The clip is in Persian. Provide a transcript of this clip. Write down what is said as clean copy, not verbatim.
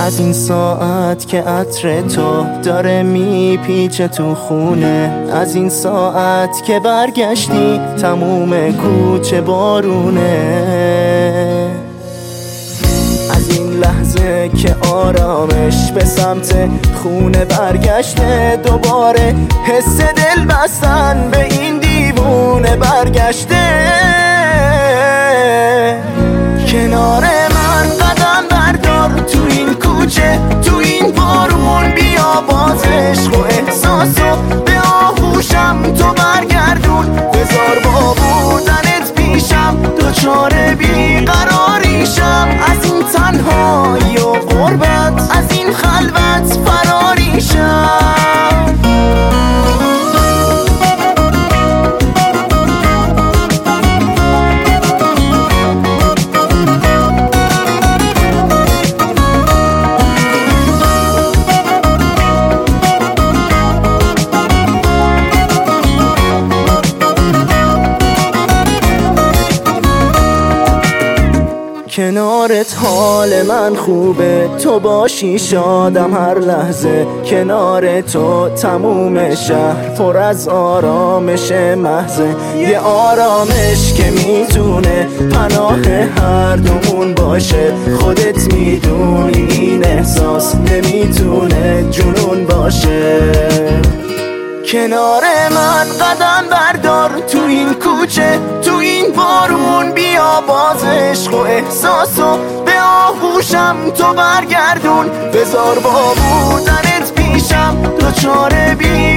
از این ساعت که عطر تو داره میپیچه تو خونه، از این ساعت که برگشتی تموم کوچه بارونه، از این لحظه که آرامش به سمت خونه برگشته، دوباره حس دل بستن به این دیوونه برگشته. کنار من قدم بردار تو این کوچه، تو این بارون، بیا باز عشق و احساسو به آغوشم تو برگردون، بذار با بودنت پیشم دچار بیقراریشم، از این تنهایی و غربت، از این خلوت فراریشم. کنارت حال من خوبه، تو باشی شادم هر لحظه، کنار تو تموم شهر پر از آرامش محضه، یه آرامش که میتونه پناه هر دومون باشه، خودت میدونی این احساس نمیتونه جنون باشه. کنار من قدم بردار تو این کوچه، تو این بارون، بیا باز عشق و احساسو به آغوشم تو برگردون، بذار با بودنت پیشم دچار